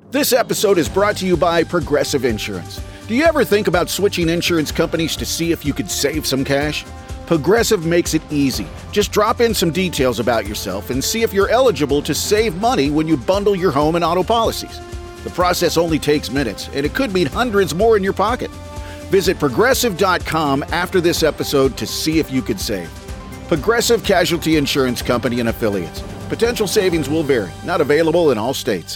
This episode is brought to you by Progressive Insurance. Do you ever think about switching insurance companies to see if you could save some cash? Progressive makes it easy. Just drop in some details about yourself and see if you're eligible to save money when you bundle your home and auto policies. The process only takes minutes, and it could mean hundreds more in your pocket. Visit Progressive.com after this episode to see if you could save. Progressive Casualty Insurance Company and Affiliates. Potential savings will vary. Not available in all states.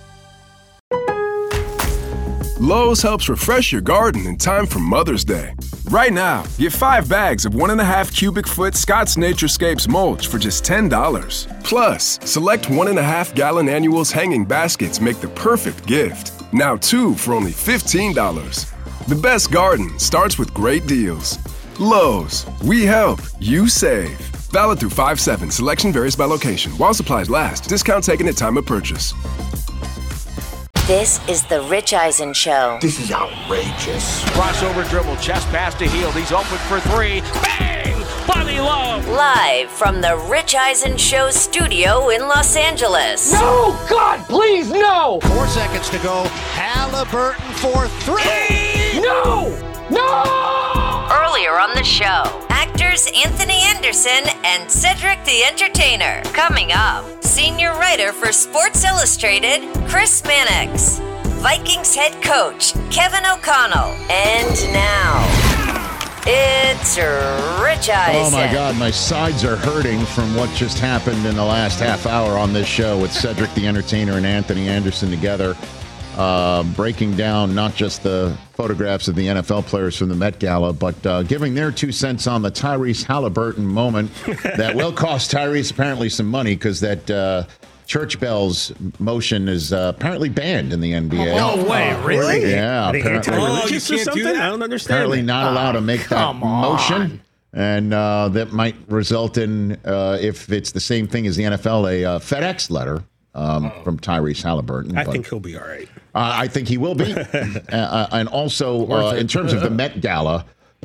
Lowe's helps refresh your garden in time for Mother's Day. Right now, get 5 bags of 1.5 cubic foot Scott's Naturescapes mulch for just $10. Plus, select 1.5 gallon annuals hanging baskets make the perfect gift. Now 2 for only $15. The best garden starts with great deals. Lowe's, we help, you save. Valid through 5/7. Selection varies by location. While supplies last. Discount taken at time of purchase. This is the Rich Eisen Show. This is outrageous. Crossover dribble, chest pass to Hield. He's open for 3. Bang! Bobby Love. Live from the Rich Eisen Show studio in Los Angeles. No! God, please, no! 4 seconds to go. Halliburton for 3. No! No! Earlier on the show, actors Anthony Anderson and Cedric the Entertainer. Coming up, senior writer for Sports Illustrated, Chris Mannix. Vikings head coach, Kevin O'Connell. And now, it's Rich Eisen. Oh, my God. My sides are hurting from what just happened in the last half hour on this show with Cedric the Entertainer and Anthony Anderson together. Breaking down not just the photographs of the NFL players from the Met Gala, but giving their 2 cents on the Tyrese Halliburton moment that will cost Tyrese apparently some money because that church bells motion is apparently banned in the NBA. No way, really? Yeah. Anti-religious or something? I don't understand. Apparently not allowed to make that motion. And that might result in, if it's the same thing as the NFL, a FedEx letter from Tyrese Halliburton. I think he'll be all right. I think he will be. And also, in terms of the Met Gala,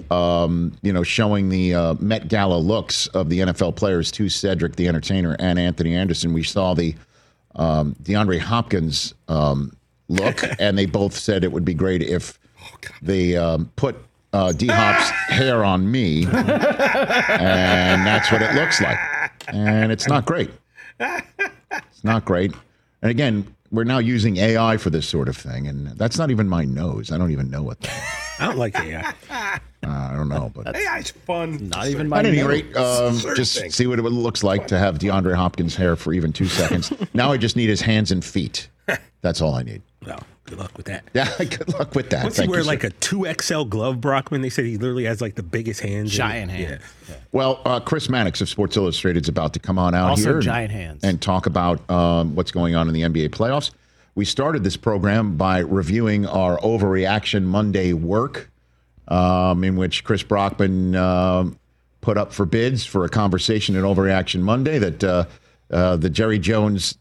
showing the Met Gala looks of the NFL players to Cedric the Entertainer and Anthony Anderson, we saw the DeAndre Hopkins look, and they both said it would be great if they put D-Hop's hair on me, and that's what it looks like. And it's not great. It's not great. And again, we're now using AI for this sort of thing, and that's not even my nose. I don't even know what that is. I don't like AI. I don't know, but AI's fun. Not even my at any nose. rate, just see what it looks like to have DeAndre Hopkins' hair for even 2 seconds. Now I just need his hands and feet. That's all I need. Well, good luck with that. Yeah, good luck with that. Once he wear like a 2XL glove, Brockman, they said he literally has like the biggest hands. Giant hands. Yeah. Well, Chris Mannix of Sports Illustrated is about to come on out Also here giant hands. and talk about what's going on in the NBA playoffs. We started this program by reviewing our Overreaction Monday work, in which Chris Brockman put up for bids for a conversation in Overreaction Monday that the Jerry Jones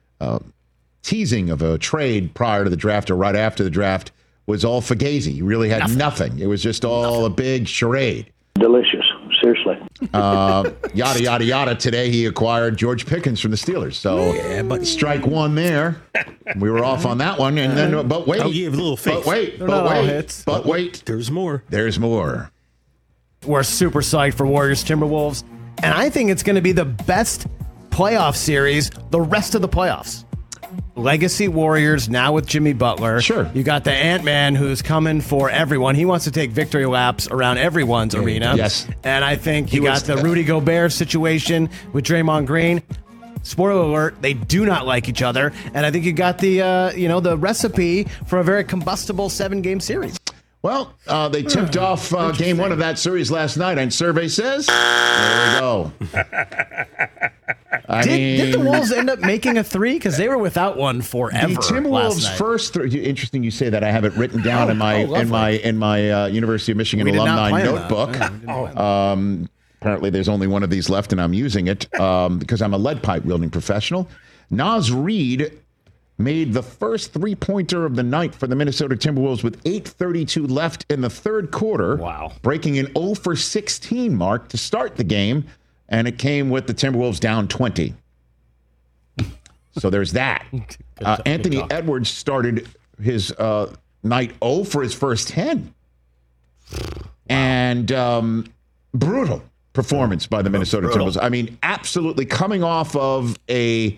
teasing of a trade prior to the draft or right after the draft was all fugazi. He really had nothing. It was just all a big charade. Delicious, seriously. Yada, yada, yada. Today he acquired George Pickens from the Steelers. So but strike one there. We were off on that one. And then, but wait. I'll give a little face. But wait. There's more. There's more. We're super psyched for Warriors Timberwolves, and I think it's going to be the best playoff series the rest of the playoffs. Legacy Warriors now with Jimmy Butler. Sure. You got the Ant-Man who's coming for everyone. He wants to take victory laps around everyone's arena. Yes. And I think you got the Rudy Gobert situation with Draymond Green. Spoiler alert, they do not like each other. And I think you got the the recipe for a very combustible 7-game series. Well, they tipped off game one of that series last night, and survey says, there we go. Did the Wolves end up making a 3? Because they were without one forever. The Timberwolves' first three. Interesting, you say that. I have it written down in my University of Michigan alumni notebook. Apparently, there's only one of these left, and I'm using it because I'm a lead pipe wielding professional. Naz Reid made the first three-pointer of the night for the Minnesota Timberwolves with 8:32 left in the third quarter. Wow. Breaking an 0 for 16 mark to start the game, and it came with the Timberwolves down 20. So there's that. Anthony Edwards started his night 0 for his first 10. And brutal performance by the Minnesota Timberwolves. I mean, absolutely coming off of a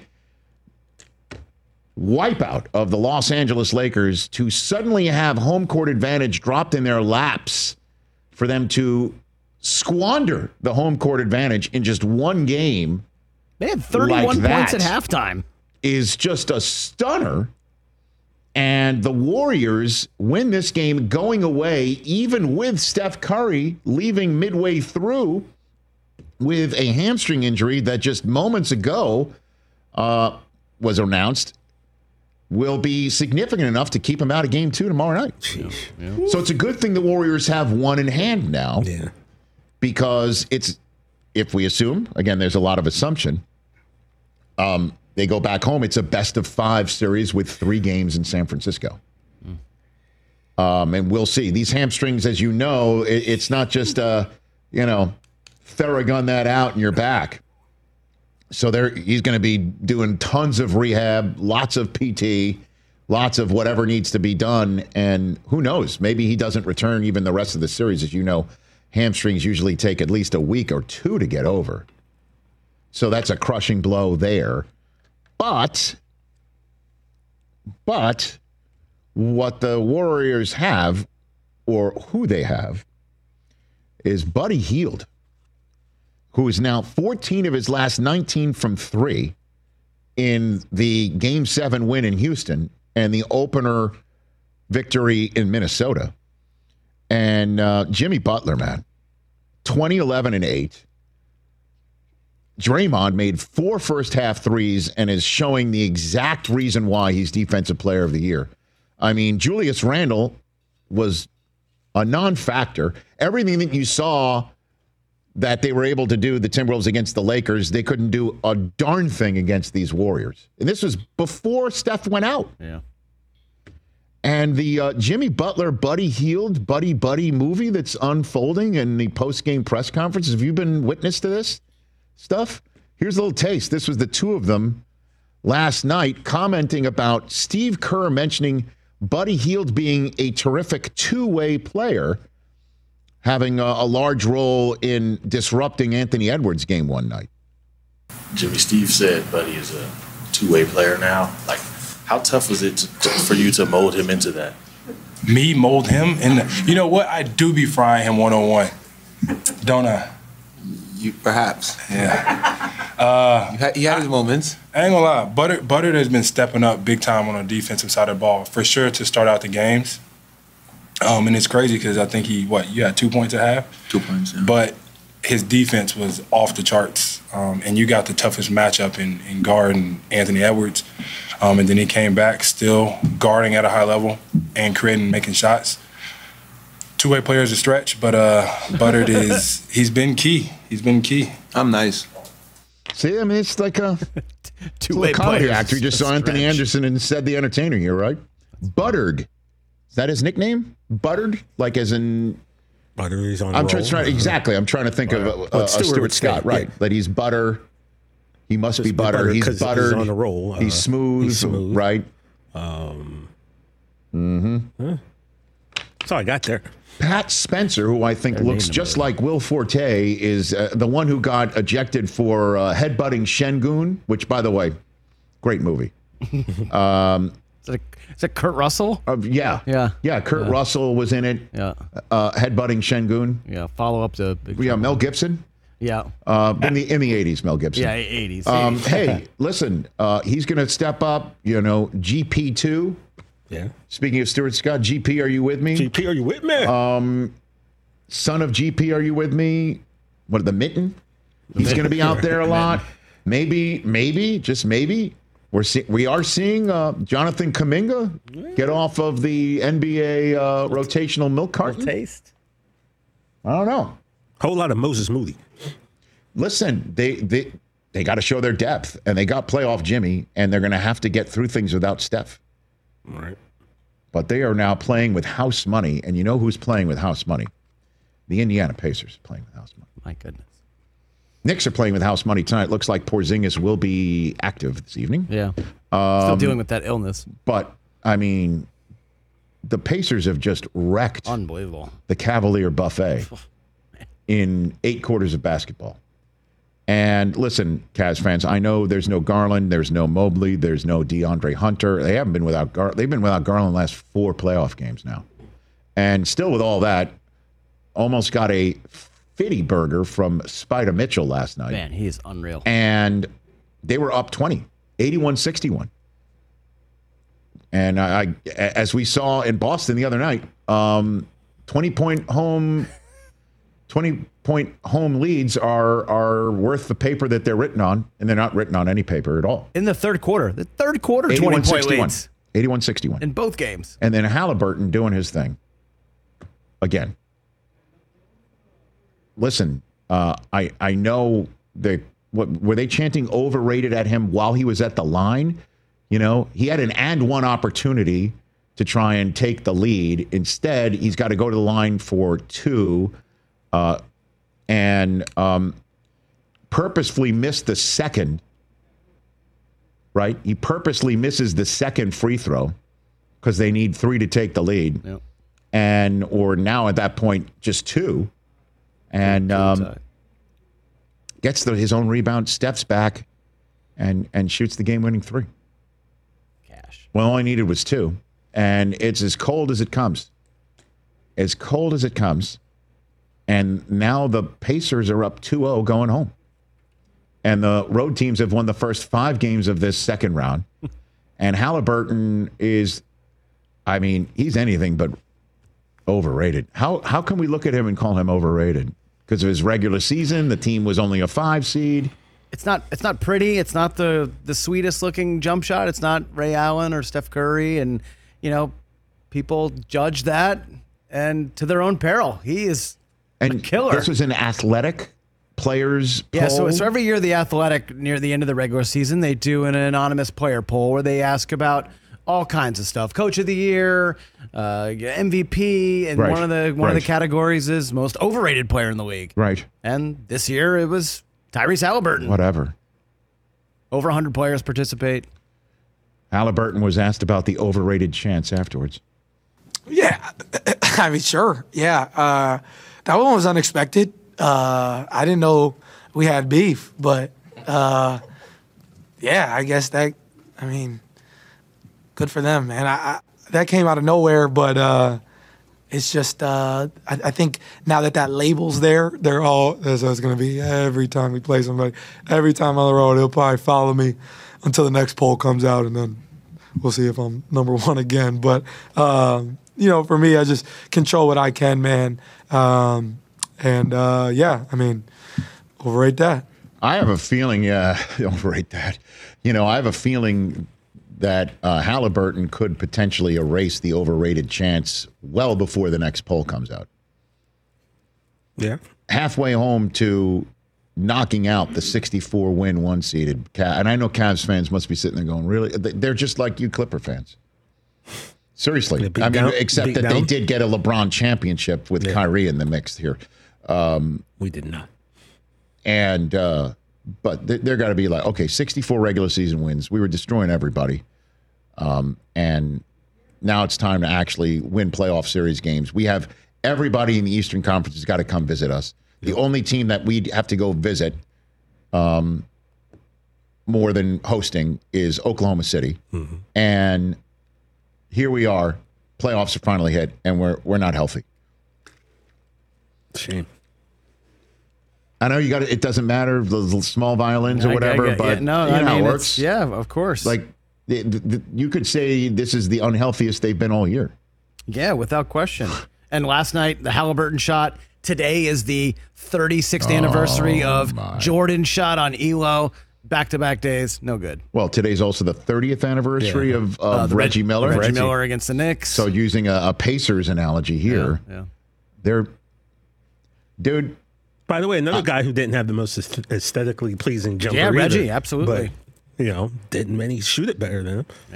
wipeout of the Los Angeles Lakers to suddenly have home court advantage dropped in their laps for them to squander the home court advantage in just one game. They had 31 points at halftime. Is just a stunner. And the Warriors win this game going away, even with Steph Curry leaving midway through with a hamstring injury that just moments ago was announced will be significant enough to keep him out of game 2 tomorrow night. Yeah. So it's a good thing the Warriors have one in hand now. Yeah. Because it's, if we assume, again, there's a lot of assumption, they go back home. It's a best-of-5 series with 3 games in San Francisco. And we'll see. These hamstrings, as you know, it's not just, Theragun that out and you're back. So he's going to be doing tons of rehab, lots of PT, lots of whatever needs to be done. And who knows? Maybe he doesn't return even the rest of the series. As you know, hamstrings usually take at least a week or 2 to get over. So that's a crushing blow there. But what the Warriors have, or who they have, is Buddy Hield, who is now 14 of his last 19 from 3 in the Game 7 win in Houston and the opener victory in Minnesota. And Jimmy Butler, man, 20, 11, and 8. Draymond made 4 first-half threes and is showing the exact reason why he's Defensive Player of the Year. I mean, Julius Randle was a non-factor. Everything that you saw that they were able to do, the Timberwolves against the Lakers, they couldn't do a darn thing against these Warriors. And this was before Steph went out. Yeah. And the Jimmy Butler, Buddy Hield, Buddy movie that's unfolding in the post-game press conferences, have you been witness to this stuff? Here's a little taste. This was the 2 of them last night commenting about Steve Kerr mentioning Buddy Hield being a terrific two-way player, having a large role in disrupting Anthony Edwards' game one night. Jimmy, Steve said Buddy is a two-way player now. Like, how tough was it for you to mold him into that? Me mold him? You know what? I do be frying him one-on-one, don't I? You perhaps. Yeah. He had his moments. I ain't gonna lie. Butter has been stepping up big time on the defensive side of the ball, for sure, to start out the games. And it's crazy because I think you had 2 points at half? 2 points, yeah. But his defense was off the charts. And you got the toughest matchup in guarding Anthony Edwards. And then he came back still guarding at a high level and making shots. Two-way player is a stretch, but Buttard he's been key. He's been key. I'm nice. See, I mean, it's like a two-way comedy player. actor. You just saw Anthony Anderson and said the entertainer here, right? Buttard. Is that his nickname? Buttard? Like as in... Butter is on I'm roll. Exactly. I'm trying to think of Stuart Scott, right? Yeah. That he's butter. He must be butter. He's buttered. He's on the roll. He's smooth, right? That's all I got there. Pat Spencer, who I think looks just like Will Forte, is the one who got ejected for headbutting Şengün, which, by the way, great movie. Is it Kurt Russell? Yeah. Kurt Russell was in it. Yeah. Headbutting Şengün. Yeah. Follow up to Mel Gibson. Yeah. In the 80s, Mel Gibson. Yeah, 80s. Hey, listen, he's going to step up. GP2. Yeah. Speaking of Stuart Scott, GP, are you with me? GP, are you with me? Son of GP, are you with me? What, the Mitten? He's going to be out there a lot. Maybe, just maybe. We are seeing Jonathan Kuminga get off of the NBA rotational milk carton. Taste. I don't know. Whole lot of Moses Moody. Listen, they got to show their depth, and they got playoff Jimmy, and they're going to have to get through things without Steph. All right. But they are now playing with house money, and you know who's playing with house money? The Indiana Pacers playing with house money. My goodness. Knicks are playing with house money tonight. Looks like Porzingis will be active this evening. Yeah. Still dealing with that illness. But, I mean, the Pacers have just wrecked Unbelievable. the Cavalier buffet in 8 quarters of basketball. And listen, Cavs fans, I know there's no Garland, there's no Mobley, there's no DeAndre Hunter. They haven't been without Garland. They've been without Garland the last 4 playoff games now. And still with all that, almost got a fitty burger from Spider Mitchell last night. Man, he is unreal. And they were up 20, 81-61. And I, as we saw in Boston the other night, 20-point home leads are worth the paper that they're written on, and they're not written on any paper at all. In the third quarter, 20-point leads. 81-61. In both games. And then Halliburton doing his thing again. Listen, I know were they chanting overrated at him while he was at the line? You know, he had an and one opportunity to try and take the lead. Instead, he's got to go to the line for 2 and purposefully missed the second, right? He purposely misses the second free throw because they need 3 to take the lead. Yep. Or now at that point, just 2. And gets his own rebound, steps back, and shoots the game-winning 3. Cash. Well, all I needed was 2. And it's as cold as it comes. As cold as it comes. And now the Pacers are up 2-0 going home. And the road teams have won the first 5 games of this second round. And Halliburton is, I mean, he's anything but overrated. How can we look at him and call him overrated? Because of his regular season, the team was only a 5 seed. It's not pretty. It's not the sweetest looking jump shot. It's not Ray Allen or Steph Curry. And, you know, people judge that and to their own peril. He is a killer. This was an athletic players poll. Yeah, so every year the Athletic, near the end of the regular season, they do an anonymous player poll where they ask about all kinds of stuff. Coach of the year, MVP, and right. one of the categories is most overrated player in the league. Right. And this year it was Tyrese Halliburton. Whatever. Over 100 players participate. Halliburton was asked about the overrated chance afterwards. Yeah, I mean, sure. Yeah, that one was unexpected. I didn't know we had beef, but yeah, I guess that. I mean, good for them, man. That came out of nowhere, but it's just I think now that label's there, they're all. That's how it's going to be every time we play somebody. Every time on the road, he'll probably follow me until the next poll comes out, and then we'll see if I'm number 1 again. But you know, for me, I just control what I can, man. Yeah, I mean, overrate that. I have a feeling, overrate that. You know, I have a feeling that Halliburton could potentially erase the overrated chance well before the next poll comes out. Yeah. Halfway home to knocking out the 64-win 1-seeded Cavs. And I know Cavs fans must be sitting there going, really? They're just like you Clipper fans. Seriously. I mean, except that they did get a LeBron championship with Kyrie in the mix here. We did not. And, but they're got to be like, okay, 64 regular season wins. We were destroying everybody. And now it's time to actually win playoff series games. We have everybody in the Eastern Conference has got to come visit us. The only team that we have to go visit more than hosting is Oklahoma City. Mm-hmm. And here we are. Playoffs are finally hit, and we're not healthy. Shame. I know you got it doesn't matter the small violins or whatever, but you know how it works. Yeah, of course. Like you could say this is the unhealthiest they've been all year. Yeah, without question. And last night the Halliburton shot. Today is the 36th anniversary of Jordan's shot on Elo. Back-to-back days, no good. Well, today's also the 30th anniversary of Reggie Miller. Reggie Miller against the Knicks. So using a Pacers analogy here, they're dude. By the way, another guy who didn't have the most aesthetically pleasing jumper. Yeah, Reggie, either, absolutely. But, you know, didn't many shoot it better than him. Yeah.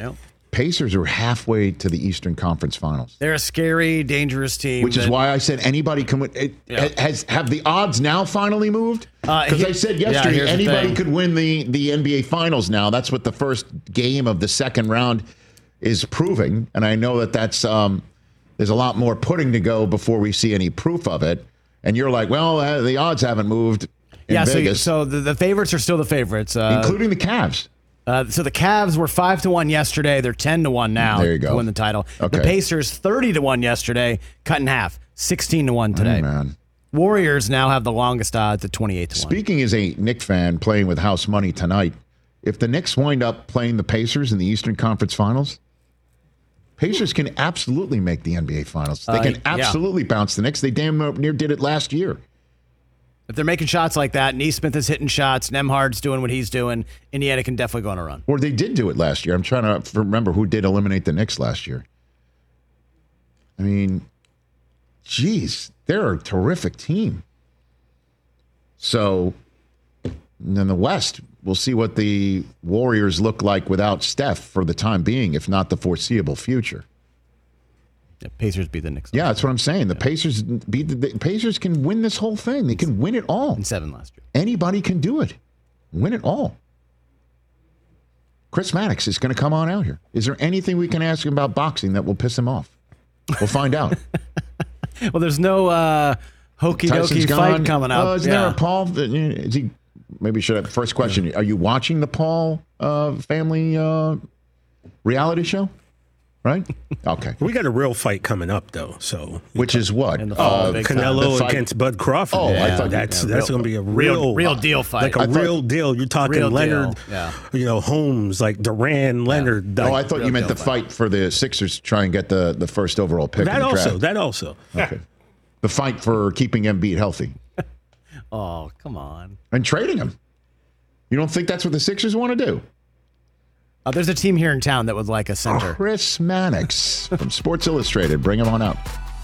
Pacers are halfway to the Eastern Conference Finals. They're a scary, dangerous team. Which is why I said anybody can win. Have the odds now finally moved? Because I said yesterday anybody could win the NBA Finals now. That's what the first game of the second round is proving. And I know that's there's a lot more pudding to go before we see any proof of it. And you're like, well, the odds haven't moved in Vegas. So the favorites are still the favorites. Including the Cavs. So the Cavs were 5-1 yesterday. They're 10-1 now there you go. to win the title. Okay. The Pacers 30-1 yesterday, cut in half. 16-1 today. Oh, man. Warriors now have the longest odds at 28-1. Speaking as a Knicks fan playing with house money tonight, if the Knicks wind up playing the Pacers in the Eastern Conference Finals, Pacers can absolutely make the NBA Finals. They can absolutely bounce the Knicks. They damn near did it last year. If they're making shots like that, Neesmith is hitting shots, Nembhard's doing what he's doing, Indiana can definitely go on a run. Or they did do it last year. I'm trying to remember who did eliminate the Knicks last year. I mean, geez, they're a terrific team. So, in the West, we'll see what the Warriors look like without Steph for the time being, if not the foreseeable future. Yeah, Pacers beat the Knicks. Yeah, that's what I'm saying. The Pacers Pacers can win this whole thing. They can win it all. In 7 last year. Anybody can do it. Win it all. Chris Mannix is going to come on out here. Is there anything we can ask him about boxing that will piss him off? We'll find out. Well, there's no hokey dokey fight coming up. Isn't there a Paul? Is he? Maybe should have. First question: Are you watching the Paul family reality show? Right? Okay. We got a real fight coming up, though. So, which is what? Canelo against Bud Crawford. Oh, I thought that's going to be a real deal fight. Like real deal. You're talking Leonard, Holmes, like Duran, Leonard. I thought you meant the fight for the Sixers to try and get the first overall pick. That also. Okay. The fight for keeping Embiid healthy. Oh, come on. And trading him. You don't think that's what the Sixers want to do? There's a team here in town that would like a center. Chris Mannix from Sports Illustrated. Bring him on up.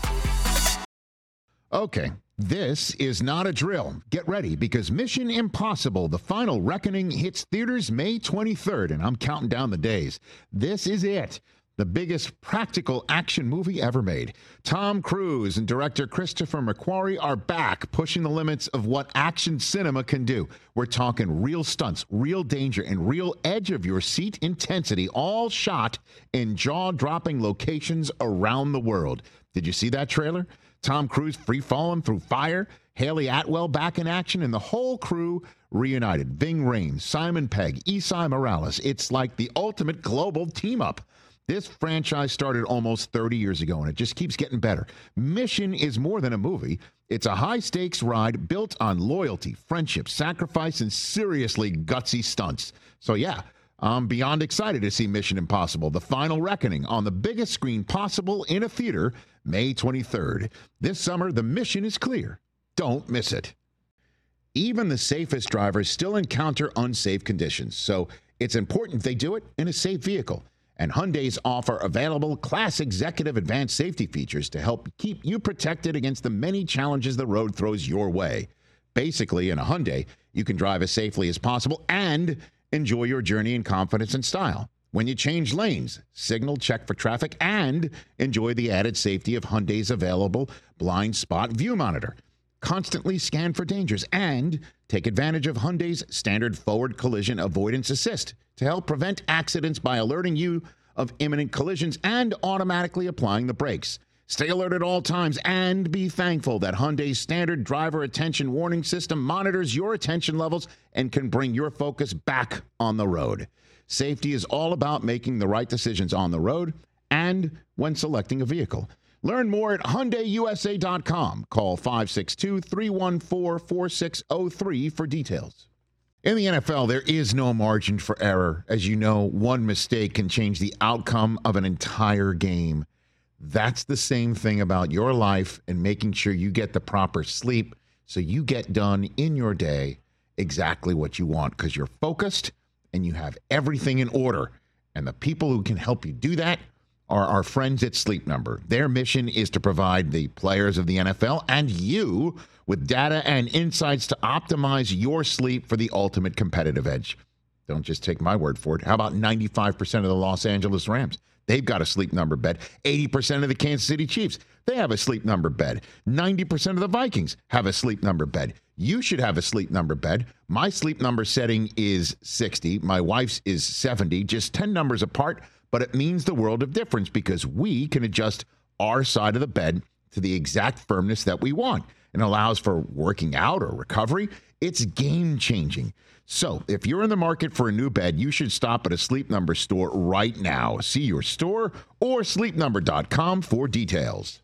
Okay, this is not a drill. Get ready because Mission Impossible, The Final Reckoning, hits theaters May 23rd, and I'm counting down the days. This is it. The biggest practical action movie ever made. Tom Cruise and director Christopher McQuarrie are back, pushing the limits of what action cinema can do. We're talking real stunts, real danger, and real edge-of-your-seat intensity, all shot in jaw-dropping locations around the world. Did you see that trailer? Tom Cruise free-falling through fire, Haley Atwell back in action, and the whole crew reunited. Ving Rhames, Simon Pegg, Esai Morales. It's like the ultimate global team-up. This franchise started almost 30 years ago, and it just keeps getting better. Mission is more than a movie. It's a high-stakes ride built on loyalty, friendship, sacrifice, and seriously gutsy stunts. So, yeah, I'm beyond excited to see Mission Impossible, The Final Reckoning, on the biggest screen possible in a theater, May 23rd. This summer, the mission is clear. Don't miss it. Even the safest drivers still encounter unsafe conditions, so it's important they do it in a safe vehicle. And Hyundai's offer available Class Executive Advanced Safety features to help keep you protected against the many challenges the road throws your way. Basically, in a Hyundai, you can drive as safely as possible and enjoy your journey in confidence and style. When you change lanes, signal, check for traffic, and enjoy the added safety of Hyundai's available blind spot view monitor. Constantly scan for dangers and take advantage of Hyundai's standard forward collision avoidance assist to help prevent accidents by alerting you of imminent collisions and automatically applying the brakes. Stay alert at all times and be thankful that Hyundai's standard driver attention warning system monitors your attention levels and can bring your focus back on the road. Safety is all about making the right decisions on the road and when selecting a vehicle. Learn more at HyundaiUSA.com. Call 562-314-4603 for details. In the NFL, there is no margin for error. As you know, one mistake can change the outcome of an entire game. That's the same thing about your life and making sure you get the proper sleep so you get done in your day exactly what you want because you're focused and you have everything in order. And the people who can help you do that are our friends at Sleep Number. Their mission is to provide the players of the NFL and you with data and insights to optimize your sleep for the ultimate competitive edge. Don't just take my word for it. How about 95% of the Los Angeles Rams? They've got a Sleep Number bed. 80% of the Kansas City Chiefs, they have a Sleep Number bed. 90% of the Vikings have a Sleep Number bed. You should have a Sleep Number bed. My Sleep Number setting is 60. My wife's is 70, just 10 numbers apart, but it means the world of difference because we can adjust our side of the bed to the exact firmness that we want and allows for working out or recovery. It's game-changing. So if you're in the market for a new bed, you should stop at a Sleep Number store right now. See your store or sleepnumber.com for details.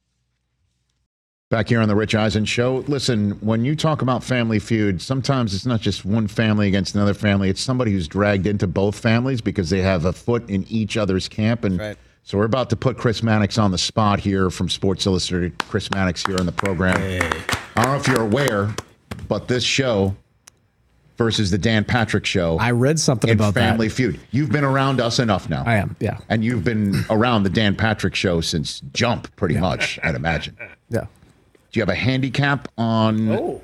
Back here on the Rich Eisen Show. Listen, when you talk about Family Feud, sometimes it's not just one family against another family. It's somebody who's dragged into both families because they have a foot in each other's camp. And right. So we're about to put Chris Mannix on the spot here from Sports Illustrated. Chris Mannix here on the program. Hey. I don't know if you're aware, but this show versus the Dan Patrick Show. I read something about Family Feud. You've been around us enough now. I am, yeah. And you've been around the Dan Patrick Show since Jump, pretty much, I'd imagine. Yeah. Do you have a handicap on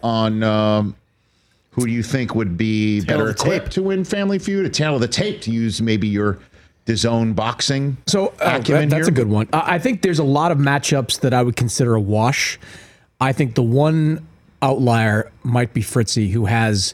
who do you think would be better equipped to win Family Feud? A tail of the tape, to use maybe your DAZN boxing acumen that's here? a good one. I think there's a lot of matchups that I would consider a wash. I think the one outlier might be Fritzy, who has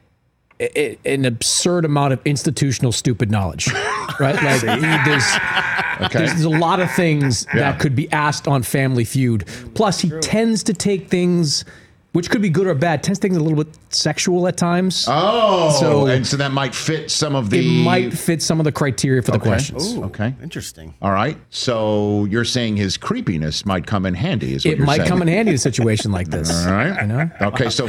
an absurd amount of institutional stupid knowledge, right? Like there's a lot of things that could be asked on Family Feud. Plus, he tends to take things, which could be good or bad, tends to take things a little bit sexual at times. Oh, and so that might fit some of the... It might fit some of the criteria for the questions. Ooh, okay. Interesting. All right. So you're saying his creepiness might come in handy, is what it you're saying. might come in handy in a situation like this. All right. You know? Okay, so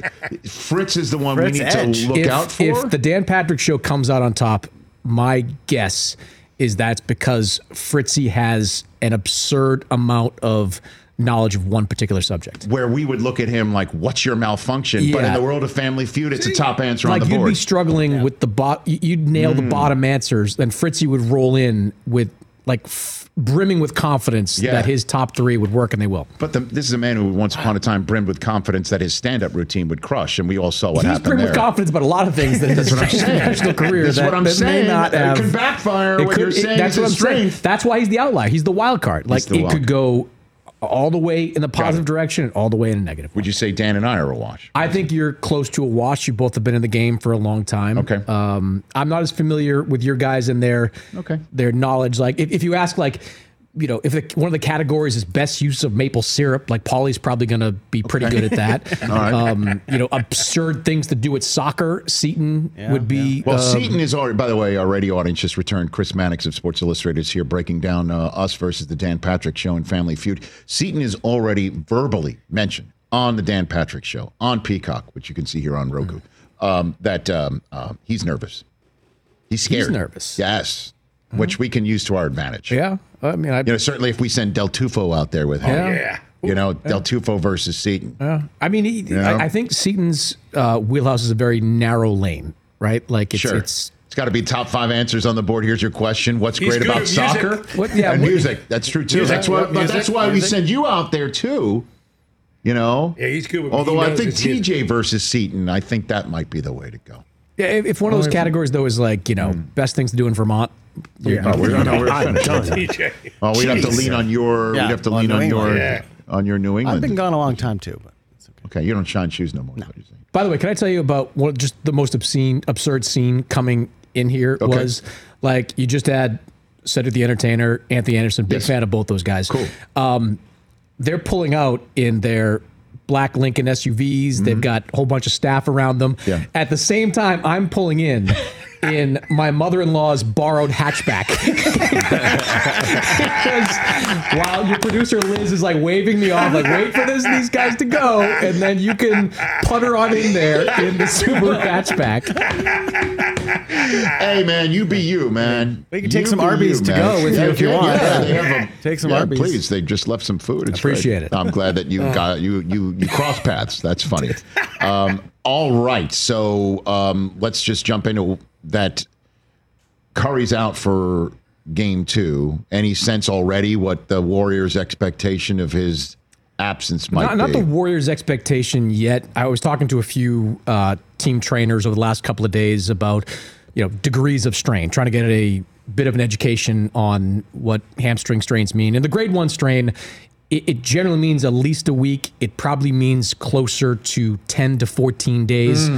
Fritz is the one we need to look out for? If the Dan Patrick Show comes out on top, my guess is that's because Fritzy has an absurd amount of knowledge of one particular subject. Where we would look at him like, what's your malfunction? But in the world of Family Feud, it's a top answer on the board. You'd be struggling with the you'd nail the bottom answers, then Fritzy would roll in with brimming with confidence that his top three would work, and they will. But this is a man who once upon a time brimmed with confidence that his stand-up routine would crush, and we all saw what happened there. He's brimmed with confidence about a lot of things that his professional career That's what I'm saying. May not have. It can backfire when you're saying that's what I'm saying. That's why he's the outlier. He's the wild card. Like, it could go all the way in the positive direction and all the way in the negative. Would you say Dan and I are a wash? I think you're close to a wash. You both have been in the game for a long time. Okay. I'm not as familiar with your guys and their knowledge. Like, if you ask, like, you know, if one of the categories is best use of maple syrup, like, Paulie's probably going to be pretty good at that. All right. You know, absurd things to do with soccer, Seton would be. Well, Seton is already, by the way, our radio audience just returned. Chris Mannix of Sports Illustrated is here breaking down us versus the Dan Patrick Show and Family Feud. Seton is already verbally mentioned on the Dan Patrick Show, on Peacock, which you can see here on Roku, that he's nervous. He's scared. He's nervous. Yes. Which we can use to our advantage. Yeah. I mean, certainly if we send Del Tufo out there with him. Yeah. You know, Del Tufo versus Seton. I mean, I think Seton's wheelhouse is a very narrow lane, right? Like, it's got to be top 5 answers on the board. Here's your question. What's great about soccer? And music. That's true, too. That's why we send you out there, too. You know? Yeah, he's good. Although I think TJ versus Seton, I think that might be the way to go. Yeah, if one of those categories, though, is like, you know, best things to do in Vermont. We'd have to lean on your. We'd have to lean on your New England. I've been gone a long time too, but it's okay. Okay, you don't shine shoes no more. No. By the way, can I tell you about just the most absurd scene coming in here was, like, you just had Cedric the Entertainer, Anthony Anderson, big fan of both those guys. Cool. They're pulling out in their black Lincoln SUVs. They've got a whole bunch of staff around them. Yeah. At the same time, I'm pulling in my mother-in-law's borrowed hatchback. Because while your producer Liz is like waving me off, like, wait for these guys to go, and then you can putter on in there in the Subaru hatchback. Hey, man, you be you, man. We can take some Arby's to go with you if you want. Yeah, they have them. Take some Arby's. Please, they just left some food. It's Appreciate great. it. I'm glad that you got you cross paths. That's funny. All right, so let's just jump into that. Curry's out for game 2. Any sense already what the Warriors' expectation of his absence might be? Not the Warriors' expectation yet. I was talking to a few team trainers over the last couple of days about, degrees of strain, trying to get a bit of an education on what hamstring strains mean. And the grade 1 strain, it generally means at least a week. It probably means closer to 10 to 14 days.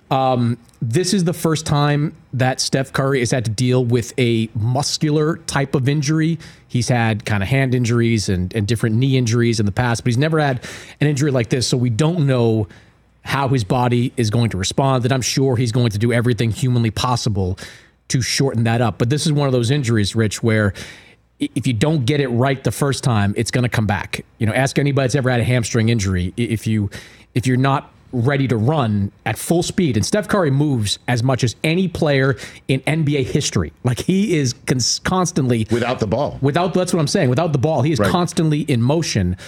This is the first time that Steph Curry has had to deal with a muscular type of injury. He's had kind of hand injuries and different knee injuries in the past, but he's never had an injury like this. So we don't know how his body is going to respond, and I'm sure he's going to do everything humanly possible to shorten that up. But this is one of those injuries, Rich, where if you don't get it right the first time, it's going to come back. Ask anybody that's ever had a hamstring injury. If you're not ready to run at full speed, and Steph Curry moves as much as any player in NBA history. Like, he is constantly without the ball. That's what I'm saying. Without the ball, he is constantly in motion.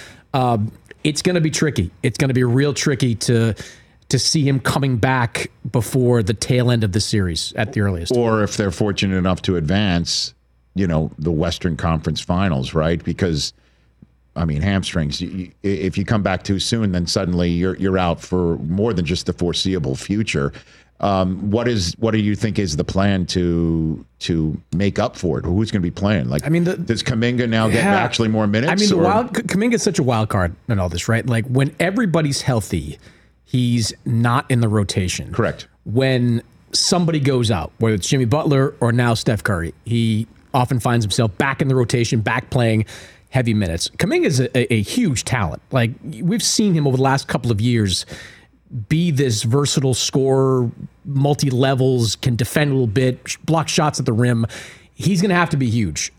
It's going to be tricky. It's going to be real tricky to see him coming back before the tail end of the series at the earliest. Or if they're fortunate enough to advance, the Western Conference Finals, right? Because hamstrings, if you come back too soon, then suddenly you're out for more than just the foreseeable future. What do you think is the plan to make up for it? Who's going to be playing? Does Kuminga now get actually more minutes? Kuminga is such a wild card in all this, right? Like, when everybody's healthy, he's not in the rotation. Correct. When somebody goes out, whether it's Jimmy Butler or now Steph Curry, he often finds himself back in the rotation, back playing heavy minutes. Kuminga is a huge talent. Like, we've seen him over the last couple of years be this versatile scorer, multi-levels, can defend a little bit, block shots at the rim. He's going to have to be huge.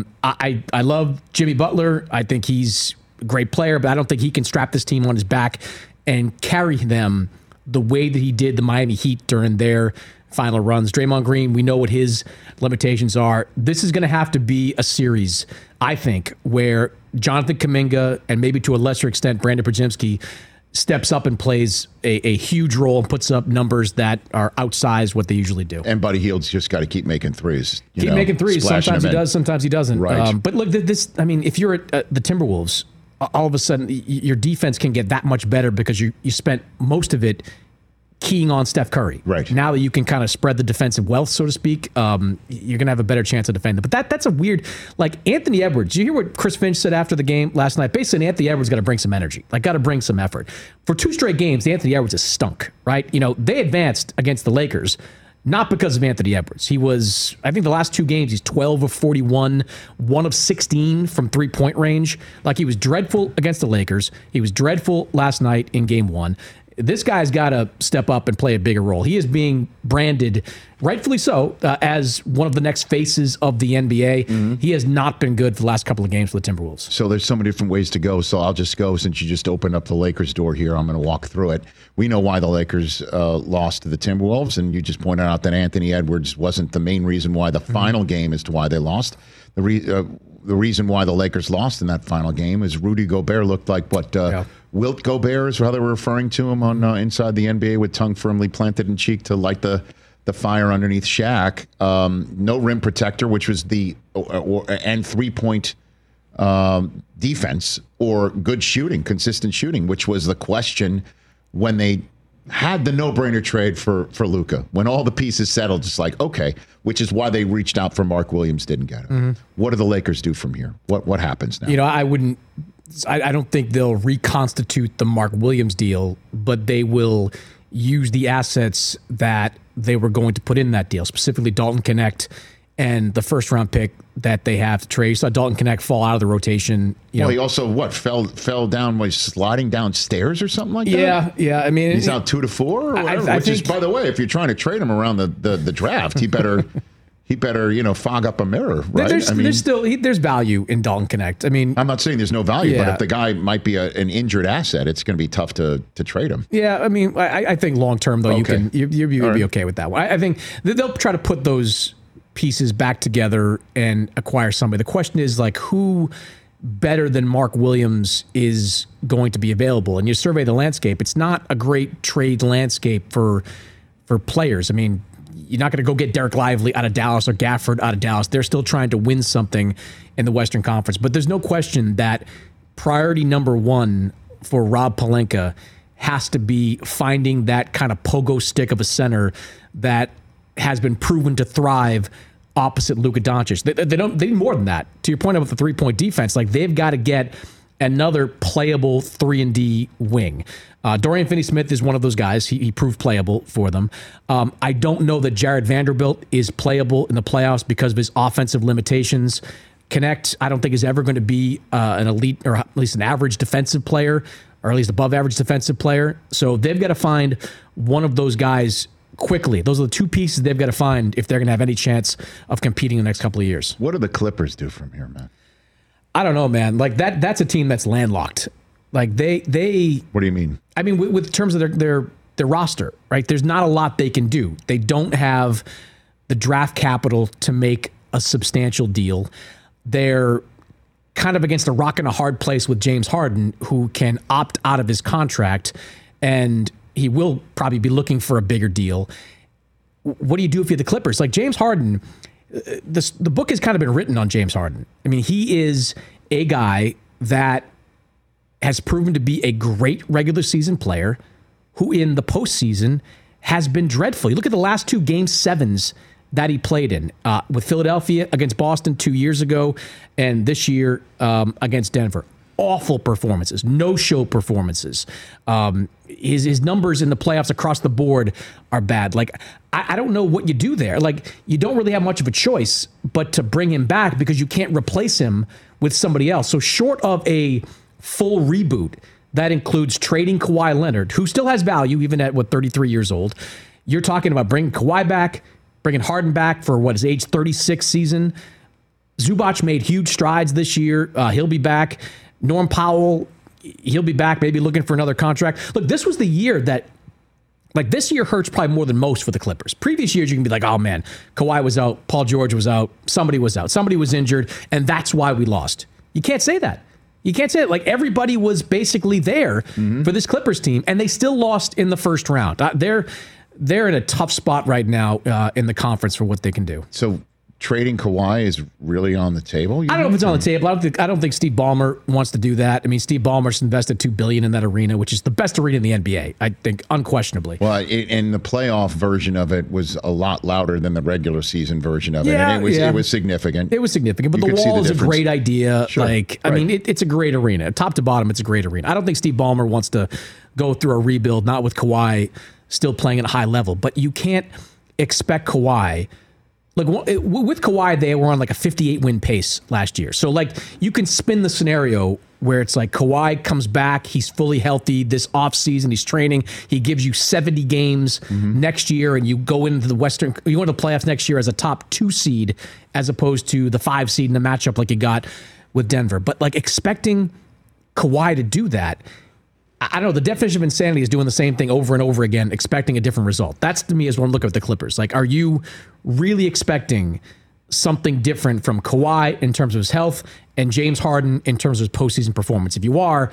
I love Jimmy Butler. I think he's a great player, but I don't think he can strap this team on his back and carry them the way that he did the Miami Heat during their final runs. Draymond Green, we know what his limitations are. This is going to have to be a series, I think, where Jonathan Kuminga and maybe to a lesser extent Brandon Podziemski steps up and plays a huge role and puts up numbers that are outsized what they usually do. And Buddy Hield's just got to keep making threes. Making threes. Sometimes he does, sometimes he doesn't. Right. But look, if you're at the Timberwolves, all of a sudden your defense can get that much better because you spent most of it keying on Steph Curry. Right. Now that you can kind of spread the defensive wealth, so to speak, you're going to have a better chance of defending. But that's a weird, like Anthony Edwards. You hear what Chris Finch said after the game last night? Basically, Anthony Edwards got to bring some energy, got to bring some effort. For 2 straight games, Anthony Edwards has stunk, right? They advanced against the Lakers, not because of Anthony Edwards. He was, I think the last 2 games, he's 12 of 41, 1 of 16 from 3-point range. Like, he was dreadful against the Lakers. He was dreadful last night in game 1. This guy's got to step up and play a bigger role. He is being branded, rightfully so, as one of the next faces of the NBA. Mm-hmm. He has not been good for the last couple of games for the Timberwolves. So there's so many different ways to go. So I'll just go, since you just opened up the Lakers door here, I'm going to walk through it. We know why the Lakers lost to the Timberwolves, and you just pointed out that Anthony Edwards wasn't the main reason why the final game as to why they lost. The reason why the Lakers lost in that final game is Rudy Gobert looked like Wilt Gobert is how they were referring to him on Inside the NBA, with tongue firmly planted in cheek to light the fire underneath Shaq. No rim protector, which was and 3-point defense, or good shooting, consistent shooting, which was the question when they had the no-brainer trade for Luka. When all the pieces settled, just like, okay, which is why they reached out for Mark Williams, didn't get him. Mm-hmm. What do the Lakers do from here? What happens now? I don't think they'll reconstitute the Mark Williams deal, but they will use the assets that they were going to put in that deal, specifically Dalton Knecht and the first-round pick that they have to trade. You saw Dalton Knecht fall out of the rotation. He also fell down, was sliding downstairs or something like that? Yeah. I mean, he's out 2 to 4 or whatever. Which is, by the way, if you're trying to trade him around the draft, he better fog up a mirror, right? There's value in Dalton Knecht. I mean, I'm not saying there's no value, but if the guy might be an injured asset, it's going to be tough to trade him. Yeah, I mean, I think long term though, okay. you'll be okay with that one. I think they'll try to put those pieces back together and acquire somebody. The question is, like, who better than Mark Williams is going to be available? And you survey the landscape, it's not a great trade landscape for players. I mean, you're not going to go get Derek Lively out of Dallas or Gafford out of Dallas. They're still trying to win something in the Western Conference. But there's no question that priority number 1 for Rob Pelinka has to be finding that kind of pogo stick of a center that has been proven to thrive opposite Luka Doncic. They need more than that. To your point about the 3-point defense, like they've got to get another playable 3-and-D wing. Dorian Finney-Smith is one of those guys. He proved playable for them. I don't know that Jared Vanderbilt is playable in the playoffs because of his offensive limitations. Connect, I don't think is ever going to be an elite or at least an average defensive player, or at least above average defensive player. So they've got to find one of those guys quickly. Those are the two pieces they've got to find if they're going to have any chance of competing in the next couple of years. What do the Clippers do from here, man? I don't know, man. Like that's a team that's landlocked. Like they. What do you mean? I mean, with terms of their roster, right? There's not a lot they can do. They don't have the draft capital to make a substantial deal. They're kind of against a rock and a hard place with James Harden, who can opt out of his contract, and he will probably be looking for a bigger deal. What do you do if you're the Clippers? Like James Harden, the book has kind of been written on James Harden. I mean, he is a guy that has proven to be a great regular season player who in the postseason has been dreadful. You look at the last 2 Game 7s that he played in with Philadelphia against Boston 2 years ago and this year against Denver. Awful performances, no-show performances. His numbers in the playoffs across the board are bad. Like, I don't know what you do there. Like, you don't really have much of a choice but to bring him back because you can't replace him with somebody else. So short of a full reboot that includes trading Kawhi Leonard, who still has value even at, 33 years old, you're talking about bringing Kawhi back, bringing Harden back for his age 36 season. Zubac made huge strides this year. He'll be back. Norm Powell, he'll be back, maybe looking for another contract. Look, this was the year that, like, this year hurts probably more than most for the Clippers. Previous years, you can be like, oh, man, Kawhi was out, Paul George was out, somebody was out, somebody was injured, and that's why we lost. You can't say that. You can't say it. Like, everybody was basically there for this Clippers team, and they still lost in the first round. They're in a tough spot right now in the conference for what they can do. So trading Kawhi is really on the table? I don't know if it's on the table. I don't think Steve Ballmer wants to do that. I mean, Steve Ballmer's invested $2 billion in that arena, which is the best arena in the NBA, I think, unquestionably. Well, and the playoff version of it was a lot louder than the regular season version of it. Yeah, and it was significant. It was significant, but the Wall is a great idea. Sure, like, I mean, it's a great arena. Top to bottom, it's a great arena. I don't think Steve Ballmer wants to go through a rebuild, not with Kawhi still playing at a high level, but you can't expect Kawhi. Like, with Kawhi, they were on like a 58-win pace last year. So, like, you can spin the scenario where it's like Kawhi comes back, he's fully healthy this offseason, he's training, he gives you 70 games next year, and you go into the playoffs next year as a top 2 seed as opposed to the 5 seed in the matchup like you got with Denver. But, like, expecting Kawhi to do that, I don't know, the definition of insanity is doing the same thing over and over again, expecting a different result. That's, to me, is when I look at the Clippers. Like, are you really expecting something different from Kawhi in terms of his health and James Harden in terms of his postseason performance? If you are,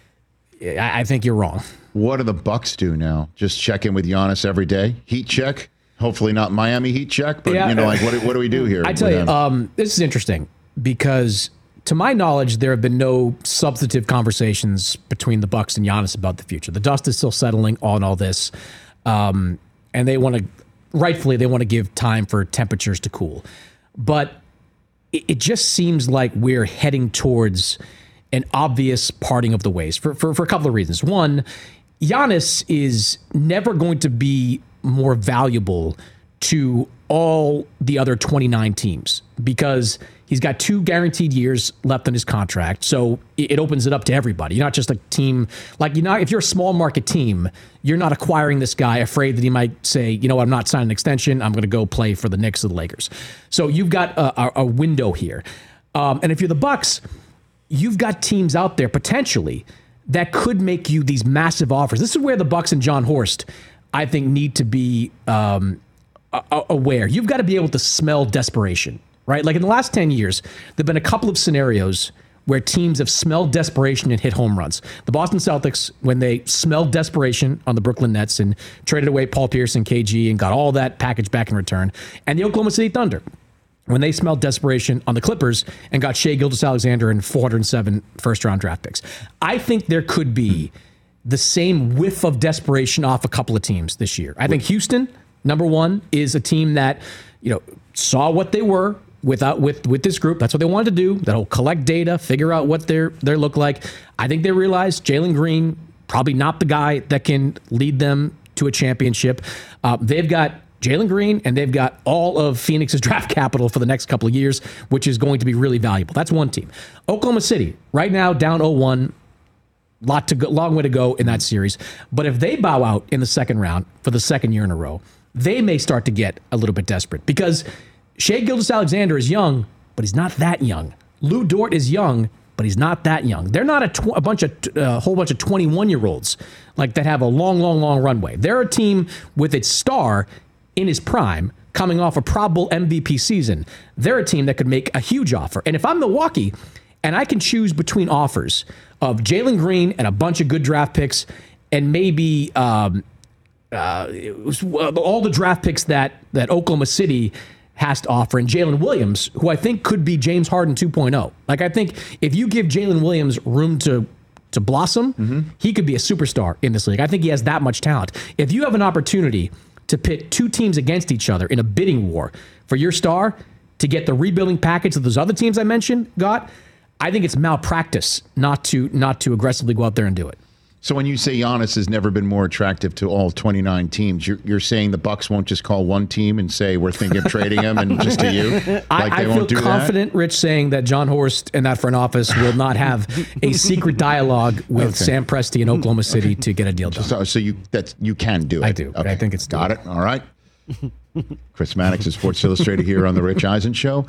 I think you're wrong. What do the Bucks do now? Just check in with Giannis every day? Heat check? Hopefully not Miami heat check, but, like, what do we do here? I tell you, this is interesting because, to my knowledge, there have been no substantive conversations between the Bucks and Giannis about the future. The dust is still settling on all this, and they want to, rightfully, they want to give time for temperatures to cool. But it just seems like we're heading towards an obvious parting of the ways for a couple of reasons. One, Giannis is never going to be more valuable to all the other 29 teams because he's got 2 guaranteed years left on his contract. So it opens it up to everybody. You're not just a team like, if you're a small market team, you're not acquiring this guy afraid that he might say, I'm not signing an extension. I'm going to go play for the Knicks or the Lakers. So you've got a window here. And if you're the Bucks, you've got teams out there potentially that could make you these massive offers. This is where the Bucks and John Horst, I think, need to be aware. You've got to be able to smell desperation, right? Like, in the last 10 years, there have been a couple of scenarios where teams have smelled desperation and hit home runs. The Boston Celtics, when they smelled desperation on the Brooklyn Nets and traded away Paul Pierce and KG and got all that package back in return. And the Oklahoma City Thunder, when they smelled desperation on the Clippers and got Shai Gilgeous-Alexander and 407 first-round draft picks. I think there could be the same whiff of desperation off a couple of teams this year. I think Houston, number one, is a team that, saw what they were with this group. That's what they wanted to do. That'll collect data, figure out what they look like. I think they realized Jalen Green, probably not the guy that can lead them to a championship. They've got Jalen Green, and they've got all of Phoenix's draft capital for the next couple of years, which is going to be really valuable. That's one team. Oklahoma City, right now, down 0-1. Long way to go in that series. But if they bow out in the second round for the second year in a row, they may start to get a little bit desperate because Shai Gilgeous-Alexander is young, but he's not that young. Lou Dort is young, but he's not that young. They're not a whole bunch of 21-year-olds like that have a long runway. They're a team with its star in his prime, coming off a probable MVP season. They're a team that could make a huge offer. And if I'm Milwaukee and I can choose between offers of Jalen Green and a bunch of good draft picks and maybe all the draft picks that Oklahoma City has to offer, and Jalen Williams, who I think could be James Harden 2.0. Like, I think if you give Jalen Williams room to blossom, he could be a superstar in this league. I think he has that much talent. If you have an opportunity to pit two teams against each other in a bidding war for your star to get the rebuilding package that those other teams I mentioned got, I think it's malpractice not to aggressively go out there and do it. So when you say Giannis has never been more attractive to all 29 teams, you're saying the Bucks won't just call one team and say we're thinking of trading him and just to you? Like I feel confident, Rich, saying that John Horst and that front office will not have a secret dialogue with Sam Presti in Oklahoma City to get a deal done. So you can do it. I do. Okay. I think it's got it. All right. Chris Mannix is Sports Illustrated here on the Rich Eisen Show.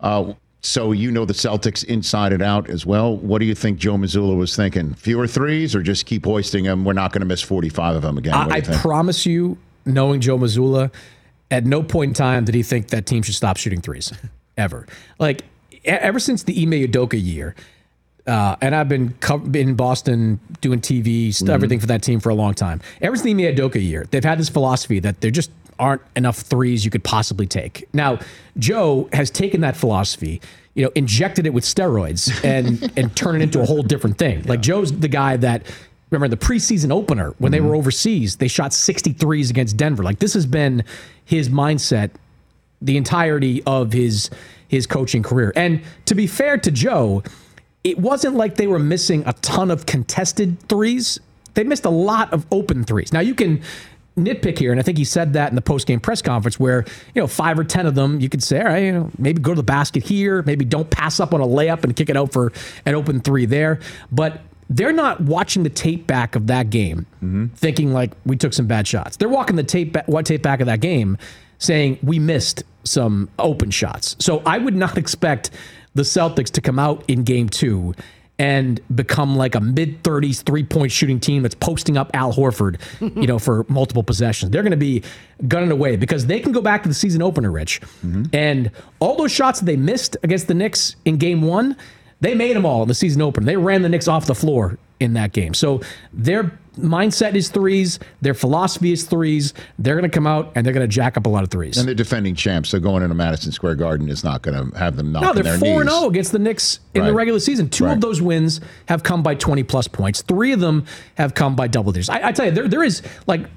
So the Celtics inside and out as well. What do you think Joe Mazzulla was thinking? Fewer threes or just keep hoisting them? We're not going to miss 45 of them again. I promise you, knowing Joe Mazzulla, at no point in time did he think that team should stop shooting threes, ever. Like, ever since the Ime Udoka year, and I've been in Boston doing TV, everything for that team for a long time. Ever since the Ime Udoka year, they've had this philosophy that there just aren't enough threes you could possibly take. Now, Joe has taken that philosophy, injected it with steroids and turned it into a whole different thing. Like, Joe's the guy that, remember the preseason opener when they were overseas, they shot 63s against Denver. Like, this has been his mindset the entirety of his coaching career. And to be fair to Joe, it wasn't like they were missing a ton of contested threes. They missed a lot of open threes. Now, you can nitpick here, and I think he said that in the post-game press conference where, 5 or 10 of them, you could say, all right, maybe go to the basket here, maybe don't pass up on a layup and kick it out for an open three there. But they're not watching the tape back of that game thinking like we took some bad shots. They're walking the tape back of that game saying we missed some open shots. So I would not expect the Celtics to come out in game 2 and become like a mid-30s three-point shooting team that's posting up Al Horford, for multiple possessions. They're going to be gunning away because they can go back to the season opener, Rich. And all those shots that they missed against the Knicks in game 1, they made them all in the season opener. They ran the Knicks off the floor in that game. So their mindset is threes. Their philosophy is threes. They're going to come out and they're going to jack up a lot of threes. And they're defending champs, so going into Madison Square Garden is not going to have them knocking their knees. No, they're 4-0 against the Knicks in the regular season. 2 of those wins have come by 20-plus points. 3 of them have come by double digits. I tell you, there is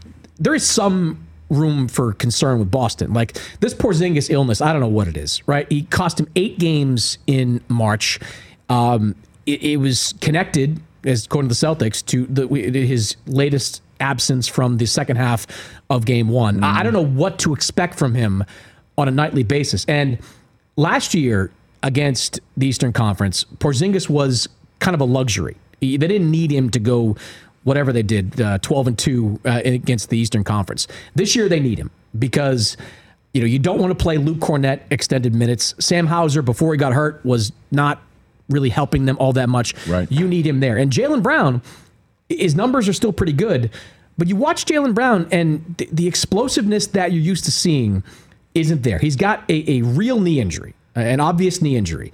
some room for concern with Boston. Like, this Porzingis illness, I don't know what it is, right? He cost him 8 games in March. It was connected, as according to the Celtics, to his latest absence from the second half of game 1. I don't know what to expect from him on a nightly basis. And last year against the Eastern Conference, Porzingis was kind of a luxury. They didn't need him to go whatever they did, 12-2 against the Eastern Conference. This year they need him because you don't want to play Luke Cornett extended minutes. Sam Hauser, before he got hurt, was not really helping them all that much. Right. You need him there. And Jaylen Brown, his numbers are still pretty good, but you watch Jaylen Brown and the explosiveness that you're used to seeing isn't there. He's got a real knee injury, an obvious knee injury.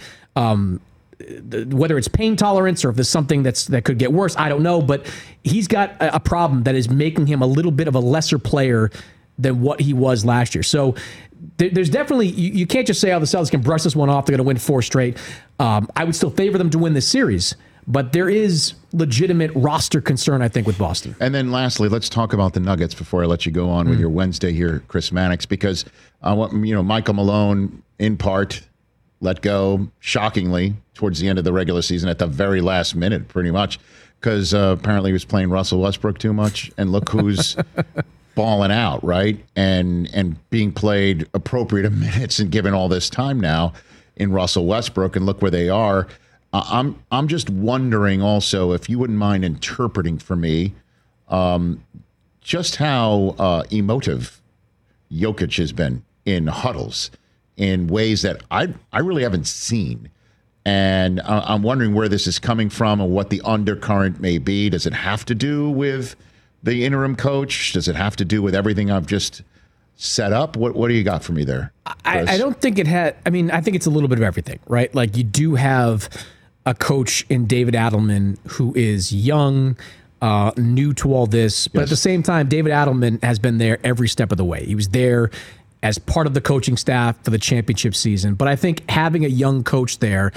Whether it's pain tolerance or if there's something that could get worse, I don't know, but he's got a problem that is making him a little bit of a lesser player than what he was last year. So there's definitely, you can't just say, the Celtics can brush this one off. They're going to win 4 straight. I would still favor them to win this series, But there is legitimate roster concern, I think, with Boston. And then lastly, let's talk about the Nuggets before I let you go on with your Wednesday here, Chris Mannix, because Michael Malone, in part, let go, shockingly, towards the end of the regular season at the very last minute, pretty much, because apparently he was playing Russell Westbrook too much. And look who's balling out, right? And being played appropriate minutes and given all this time now in Russell Westbrook, and look where they are. I'm just wondering also if you wouldn't mind interpreting for me just how emotive Jokic has been in huddles in ways that I really haven't seen. And I'm wondering where this is coming from and what the undercurrent may be. Does it have to do with the interim coach? Does it have to do with everything I've just set up? What do you got for me there? I don't think it had. I mean, I think it's a little bit of everything, right? Like, you do have a coach in David Adelman who is young, new to all this. But at the same time, David Adelman has been there every step of the way. He was there as part of the coaching staff for the championship season. But I think having a young coach there,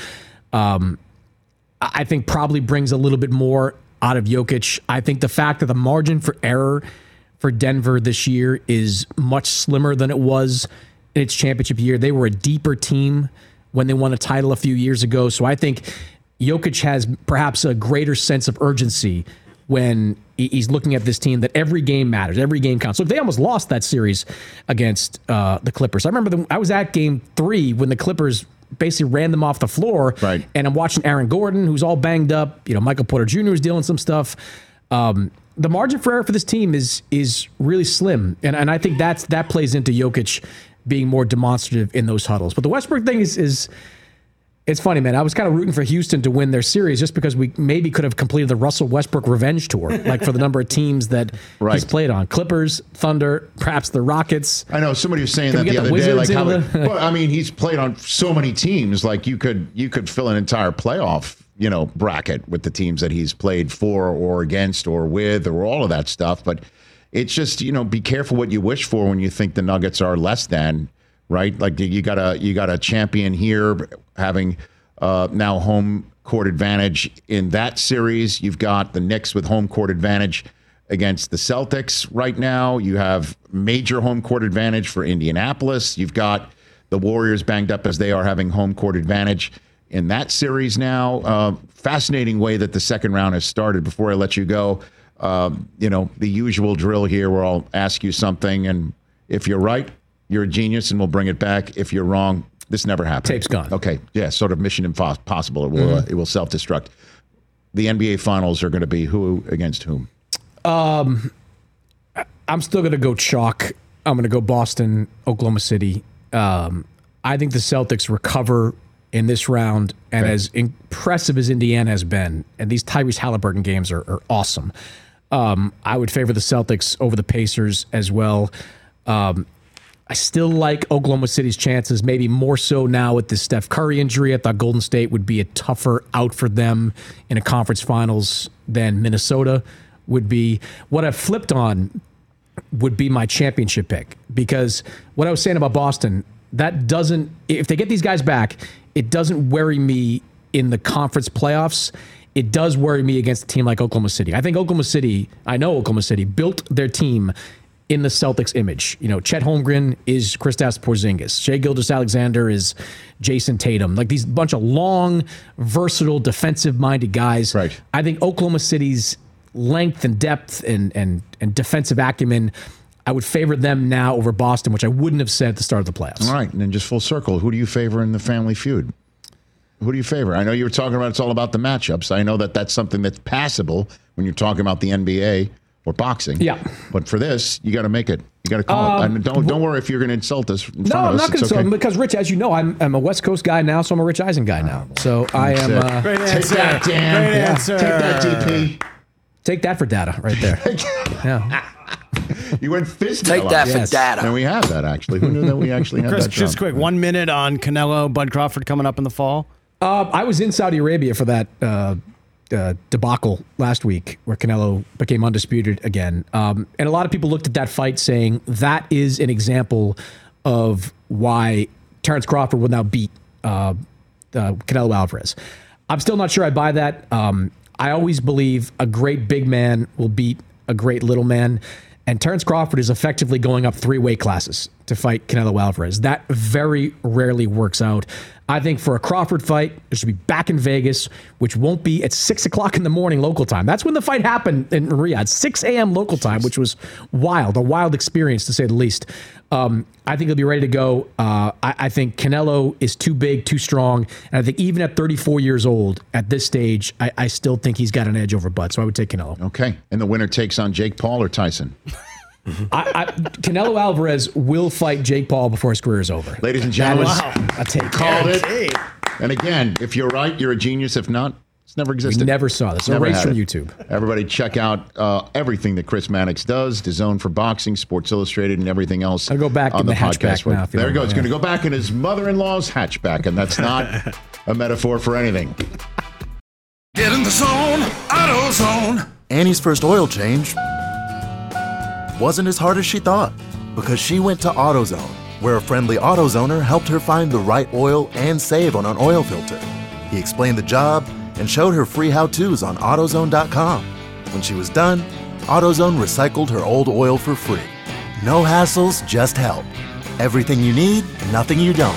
I think probably brings a little bit more out of Jokic. I think the fact that the margin for error for Denver this year is much slimmer than it was in its championship year. They were a deeper team when they won a title a few years ago. So I think Jokic has perhaps a greater sense of urgency when he's looking at this team, that every game matters, every game counts. So they almost lost that series against the Clippers. I remember I was at Game 3 when the Clippers basically ran them off the floor, right? And I'm watching Aaron Gordon, who's all banged up. Michael Porter Jr. is dealing some stuff. The margin for error for this team is really slim, and I think that plays into Jokic being more demonstrative in those huddles. But the Westbrook thing is it's funny, man. I was kind of rooting for Houston to win their series just because we maybe could have completed the Russell Westbrook revenge tour, like for the number of teams that he's played on. Clippers, Thunder, perhaps the Rockets. I know somebody was saying that the other day. Like, well, I mean, he's played on so many teams. Like, you could fill an entire playoff, bracket with the teams that he's played for or against or with or all of that stuff. But it's just, be careful what you wish for when you think the Nuggets are less than. Right, like you got a champion here having now home court advantage in that series. You've got the Knicks with home court advantage against the Celtics right now. You have major home court advantage for Indianapolis. You've got the Warriors banged up as they are having home court advantage in that series now. Fascinating way that the second round has started. Before I let you go, the usual drill here where I'll ask you something, and if you're right, you're a genius, and we'll bring it back. If you're wrong, this never happened. Tape's gone. Okay, yeah, sort of Mission Impossible. It will self-destruct. The NBA Finals are going to be who against whom? I'm still going to go chalk. I'm going to go Boston, Oklahoma City. I think the Celtics recover in this round, and as impressive as Indiana has been, and these Tyrese Halliburton games are awesome. I would favor the Celtics over the Pacers as well. I still like Oklahoma City's chances, maybe more so now with the Steph Curry injury. I thought Golden State would be a tougher out for them in a conference finals than Minnesota would be. What I've flipped on would be my championship pick, because what I was saying about Boston, if they get these guys back, it doesn't worry me in the conference playoffs. It does worry me against a team like Oklahoma City. I know Oklahoma City built their team in the Celtics image. Chet Holmgren is Kristaps Porzingis. Shai Gilgeous-Alexander is Jason Tatum. Like, these bunch of long, versatile, defensive-minded guys. Right. I think Oklahoma City's length and depth and defensive acumen, I would favor them now over Boston, which I wouldn't have said at the start of the playoffs. All right, and then just full circle, who do you favor in the Family Feud? Who do you favor? I know you were talking about it's all about the matchups. I know that's something that's passable when you're talking about the NBA or boxing. Yeah. But for this, you got to make it. You got to call it. And don't worry if you're going to insult us in front of us. No, I'm not going to insult him because, Rich, as you know, I'm a West Coast guy now, so I'm a Rich Eisen guy now. So I am. Great answer. Take that, Dan. Great answer. Take that, DP. Take that for data right there. Yeah. You went fist. Take that for data. And we have that, actually. Who knew that we actually had Chris, that? Just quick, 1 minute on Canelo, Bud Crawford coming up in the fall. I was in Saudi Arabia for that debacle last week where Canelo became undisputed again. And a lot of people looked at that fight saying that is an example of why Terrence Crawford will now beat Canelo Alvarez. I'm still not sure I buy that. I always believe a great big man will beat a great little man. And Terrence Crawford is effectively going up 3 weight classes to fight Canelo Alvarez. That very rarely works out. I think for a Crawford fight, it should be back in Vegas, which won't be at 6 o'clock in the morning local time. That's when the fight happened in Riyadh, 6 a.m. local time, which was wild, a wild experience to say the least. I think he'll be ready to go. I think Canelo is too big, too strong. And I think even at 34 years old, at this stage, I still think he's got an edge over Bud. So I would take Canelo. Okay. And the winner takes on Jake Paul or Tyson? Canelo Alvarez will fight Jake Paul before his career is over. Ladies and gentlemen, a take. Called it. And again, if you're right, you're a genius. If not, it's never existed. We never saw this. Never from YouTube. Everybody check out everything that Chris Mannix does, DAZN for boxing, Sports Illustrated, and everything else. I'll go back in the hatchback now. There he goes. He's going to go back in his mother-in-law's hatchback, and that's not a metaphor for anything. Get in the zone, AutoZone. Annie's first oil change wasn't as hard as she thought because she went to AutoZone, where a friendly AutoZoner helped her find the right oil and save on an oil filter. He explained the job and showed her free how-tos on AutoZone.com. When she was done, AutoZone recycled her old oil for free. No hassles, just help. Everything you need, nothing you don't.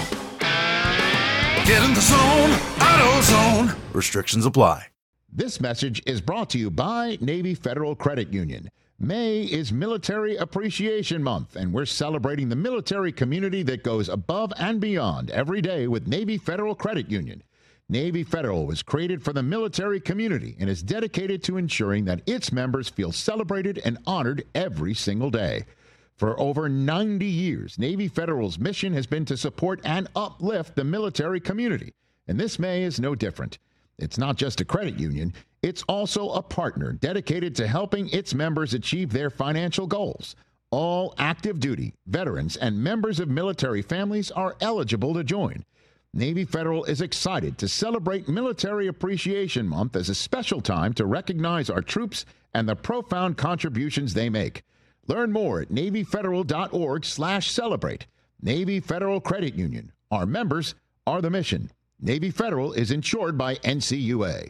Get in the zone, AutoZone. Restrictions apply. This message is brought to you by Navy Federal Credit Union. May is Military Appreciation Month, and we're celebrating the military community that goes above and beyond every day with Navy Federal Credit Union. Navy Federal was created for the military community and is dedicated to ensuring that its members feel celebrated and honored every single day. For over 90 years, Navy Federal's mission has been to support and uplift the military community, and this May is no different. It's not just a credit union, it's also a partner dedicated to helping its members achieve their financial goals. All active duty, veterans, and members of military families are eligible to join. Navy Federal is excited to celebrate Military Appreciation Month as a special time to recognize our troops and the profound contributions they make. Learn more at NavyFederal.org/celebrate. Navy Federal Credit Union. Our members are the mission. Navy Federal is insured by NCUA.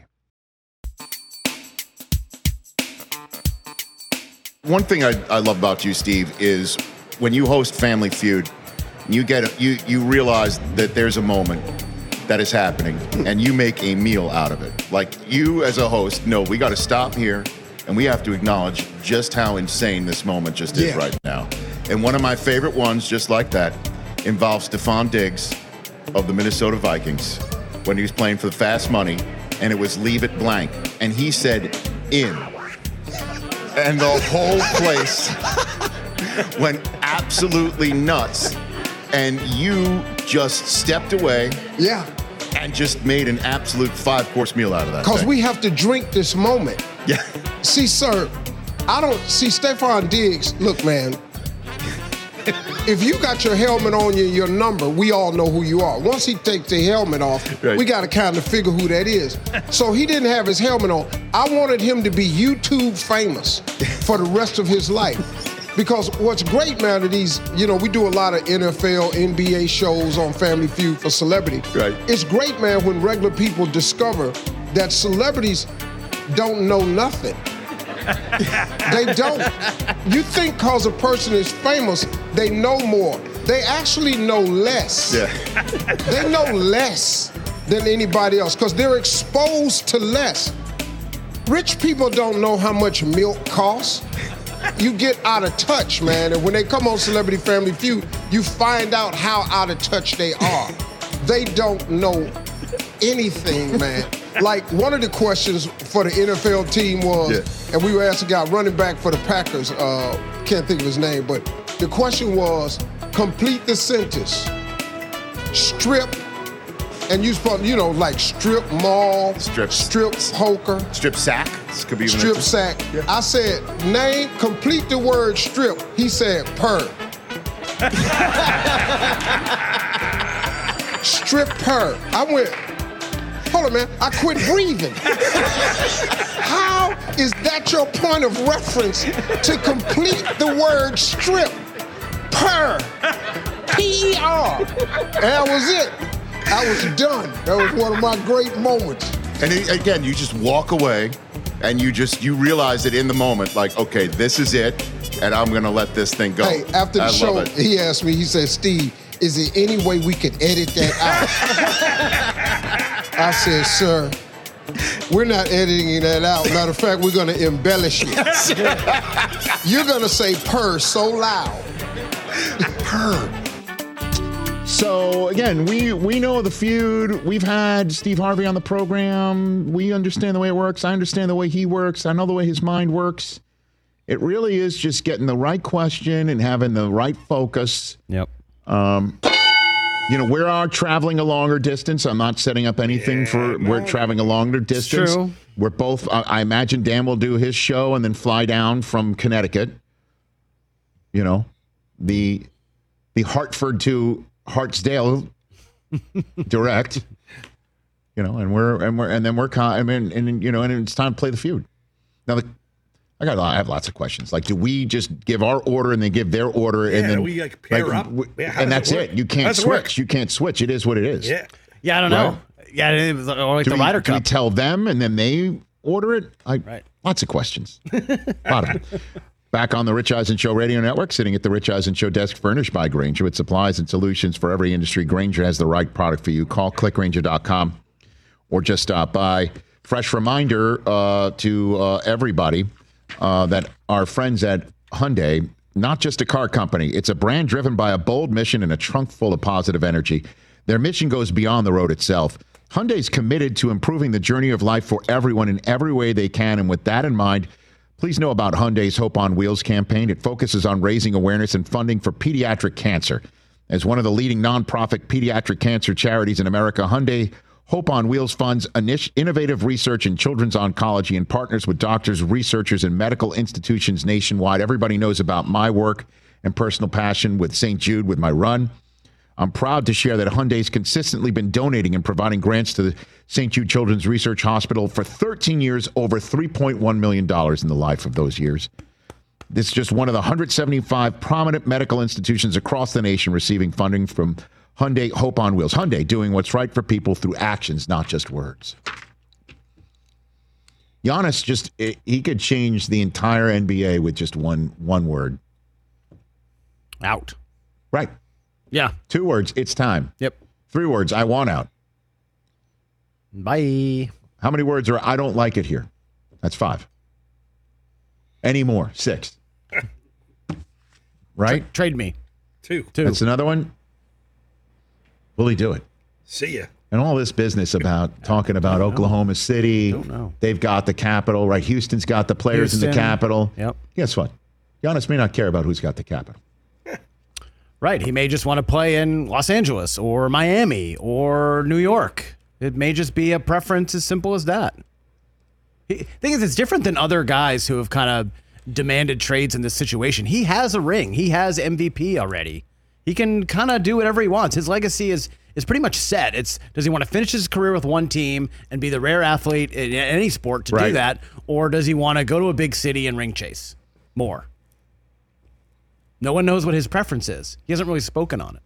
One thing I love about you, Steve, is when you host Family Feud, you realize that there's a moment that is happening, and you make a meal out of it. Like, you as a host know we got to stop here, and we have to acknowledge just how insane this moment just is right now. And one of my favorite ones, just like that, involves Stephon Diggs of the Minnesota Vikings when he was playing for the Fast Money, and it was leave it blank. And he said, in. And the whole place went absolutely nuts. And you just stepped away. Yeah. And just made an absolute 5-course meal out of that. Because we have to drink this moment. Yeah. See, sir, I don't see Stephon Diggs. Look, man, if you got your helmet on you, your number, we all know who you are. Once he takes the helmet off, we got to kind of figure who that is. So he didn't have his helmet on. I wanted him to be YouTube famous for the rest of his life. Because what's great, man, are these, we do a lot of NFL, NBA shows on Family Feud for celebrity. Right. It's great, man, when regular people discover that celebrities don't know nothing. They don't. You think because a person is famous, they know more. They actually know less. Yeah. They know less than anybody else because they're exposed to less. Rich people don't know how much milk costs. You get out of touch, man. And when they come on Celebrity Family Feud, you find out how out of touch they are. They don't know anything, man. Like, one of the questions for the NFL team was, and we were asked a guy running back for the Packers, can't think of his name, but the question was, complete the sentence. Strip, and you supposed, like strip mall, strip poker. Strip sack. This could be strip sack. Yeah. I said, complete the word strip. He said, purr. Strip purr. I went, hold on, man. I quit breathing. How is that your point of reference to complete the word strip? Purr. P-E-R. And that was it. I was done. That was one of my great moments. And again, you just walk away, and you realize it in the moment, like, okay, this is it, and I'm going to let this thing go. Hey, after the show, he asked me, he said, Steve, is there any way we could edit that out? I said, sir, we're not editing that out. Matter of fact, we're going to embellish it. You're going to say purr so loud. Purr. So, again, we know the feud. We've had Steve Harvey on the program. We understand the way it works. I understand the way he works. I know the way his mind works. It really is just getting the right question and having the right focus. Yep. We are traveling a longer distance. I'm not setting up anything we're traveling a longer distance. True. We're both, I imagine Dan will do his show and then fly down from Connecticut. The Hartford to Hartsdale direct, and it's time to play the feud. Now, I have lots of questions. Like, do we just give our order and they give their order, and then we pair up, and that's it? You can't switch. You can't switch. It is what it is. Yeah. I don't know. Yeah, it was like the Ryder Cup. Do we tell them and then they order it? Right. Lots of questions. A lot of them. Back on the Rich Eisen Show Radio Network, sitting at the Rich Eisen Show desk, furnished by Grainger with supplies and solutions for every industry. Grainger has the right product for you. Call clickgrainger.com or just stop by. Fresh reminder to everybody that our friends at Hyundai, not just a car company, it's a brand driven by a bold mission and a trunk full of positive energy. Their mission goes beyond the road itself. Hyundai's committed to improving the journey of life for everyone in every way they can. And with that in mind, please know about Hyundai's Hope on Wheels campaign. It focuses on raising awareness and funding for pediatric cancer. As one of the leading nonprofit pediatric cancer charities in America, Hyundai Hope on Wheels funds innovative research in children's oncology and partners with doctors, researchers, and medical institutions nationwide. Everybody knows about my work and personal passion with St. Jude, with my run. I'm proud to share that Hyundai's consistently been donating and providing grants to the St. Jude Children's Research Hospital for 13 years, over $3.1 million in the life of those years. This is just one of the 175 prominent medical institutions across the nation receiving funding from Hyundai Hope on Wheels. Hyundai, doing what's right for people through actions, not just words. Giannis, he could change the entire NBA with just one word. Out. Right. Yeah. 2 words, it's time. Yep. 3 words, I want out. Bye. How many words are I don't like it here? That's 5. Any more? 6. Right? Trade me. 2. That's another one. Will he do it? See ya. And all this business about talking about Oklahoma City. Don't know. They've got the capital, right? Houston's got the players in the capital. Yep. Guess what? Giannis may not care about who's got the capital. Right. He may just want to play in Los Angeles or Miami or New York. It may just be a preference as simple as that. The thing is, it's different than other guys who have kind of demanded trades in this situation. He has a ring. He has MVP already. He can kind of do whatever he wants. His legacy is pretty much set. Does he want to finish his career with one team and be the rare athlete in any sport to do that, or does he want to go to a big city and ring chase more? No one knows what his preference is. He hasn't really spoken on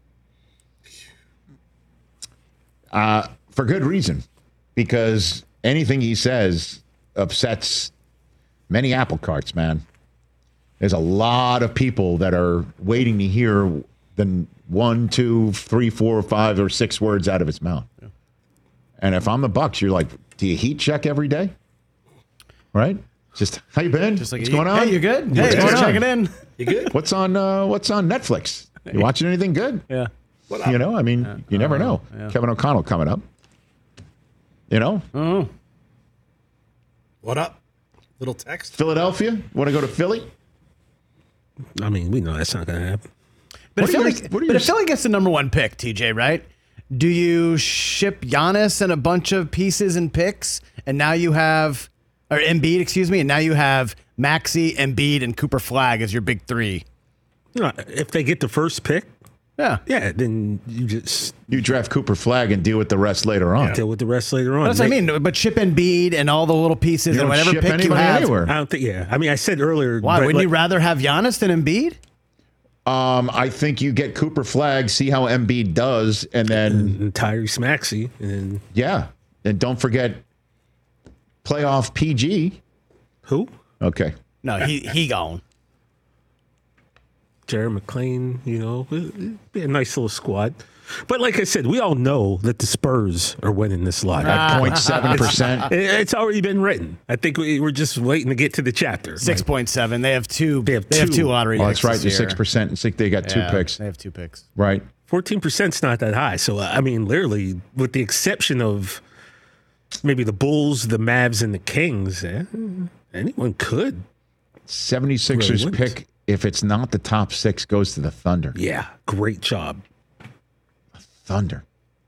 it. For good reason, because anything he says upsets many apple carts, man. There's a lot of people that are waiting to hear the 1, 2, 3, 4, 5, or 6 words out of his mouth. Yeah. And if I'm the Bucks, you're like, do you heat check every day? Right? Just, how you been? Just like, what's going on? Hey, you good? Hey, just checking in. You good? What's on Netflix? You watching anything good? Yeah. You know, I mean, you never know. Yeah. Kevin O'Connell coming up. You know? Oh. What up? Little text. Philadelphia? Want to go to Philly? I mean, we know that's not going to happen. But if Philly gets the number 1 pick, TJ, right? Do you ship Giannis and a bunch of pieces and picks, and now you have, or Embiid, excuse me, and now you have Maxey, Embiid, and Cooper Flagg as your big 3? If they get the first pick, then you draft Cooper Flagg and deal with the rest later on. Deal with the rest later on. That's what I mean. But ship Embiid and all the little pieces and whatever pick you have. Anywhere. I don't think. Yeah, I mean, I said earlier. Why wouldn't you rather have Giannis than Embiid? I think you get Cooper Flagg, see how Embiid does, and then and Tyrese Maxey, and and don't forget playoff PG. Who? Okay. No, he gone. Jerry McClain, be a nice little squad. But like I said, we all know that the Spurs are winning this lot. At 0.7%. It's already been written. I think we're just waiting to get to the chapter. 6.7. They have two. They have two lottery picks. Oh, that's right. This They're year. 6%. And think they got 2 picks. They have 2 picks. Right. 14%'s not that high. So, literally, with the exception of maybe the Bulls, the Mavs, and the Kings, anyone could. 76ers really pick, if it's not the top 6, goes to the Thunder. Yeah, great job. Thunder.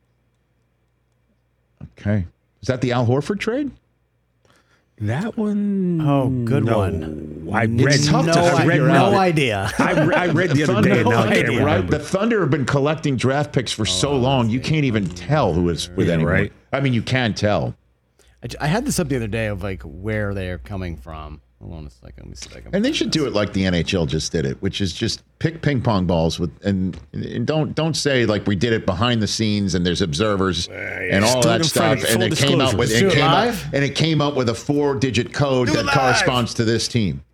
Okay. Is that the Al Horford trade? That one. Oh, good one. I read. No idea. I read the other day. And now I can't remember. The Thunder have been collecting draft picks for so long, you can't even tell who is with anyone. Right. I mean, you can tell. I had this up the other day of like where they're coming from. Hold on a second. Let me see if I can. And they should do it like the NHL just did it, which is just pick ping pong balls with and don't say like we did it behind the scenes and there's observers and all that stuff. And it came up with it came up with a 4-digit code that corresponds to this team.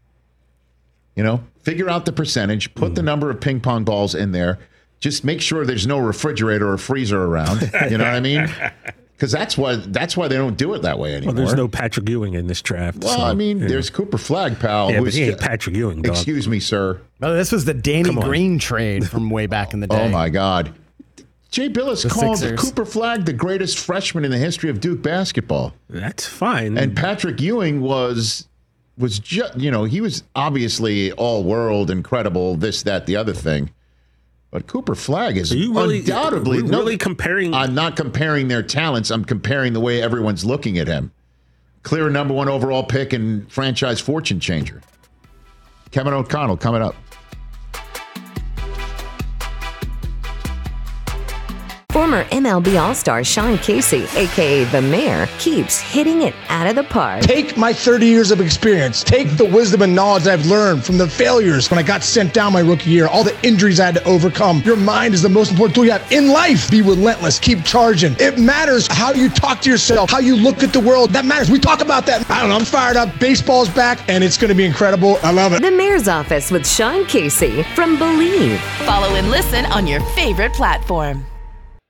Figure out the percentage, put the number of ping pong balls in there. Just make sure there's no refrigerator or freezer around. You know what I mean? Because that's why they don't do it that way anymore. Well, there's no Patrick Ewing in this draft. Well, so, there's Cooper Flagg, pal. Yeah, but he ain't Patrick Ewing, dog. Excuse me, sir. Oh, this was the Danny Green trade from way back in the day. Oh, my God. Jay Billis called Sixers. Cooper Flagg the greatest freshman in the history of Duke basketball. That's fine. And Patrick Ewing was just, he was obviously all-world, incredible, this, that, the other thing. But Cooper Flagg is undoubtedly comparing. I'm not comparing their talents. I'm comparing the way everyone's looking at him. Clear number 1 overall pick and franchise fortune changer. Kevin O'Connell coming up. Former MLB All-Star Sean Casey, a.k.a. The Mayor, keeps hitting it out of the park. Take my 30 years of experience. Take the wisdom and knowledge I've learned from the failures when I got sent down my rookie year, all the injuries I had to overcome. Your mind is the most important tool you have in life. Be relentless. Keep charging. It matters how you talk to yourself, how you look at the world. That matters. We talk about that. I don't know. I'm fired up. Baseball's back, and it's going to be incredible. I love it. The Mayor's Office with Sean Casey from Believe. Follow and listen on your favorite platform.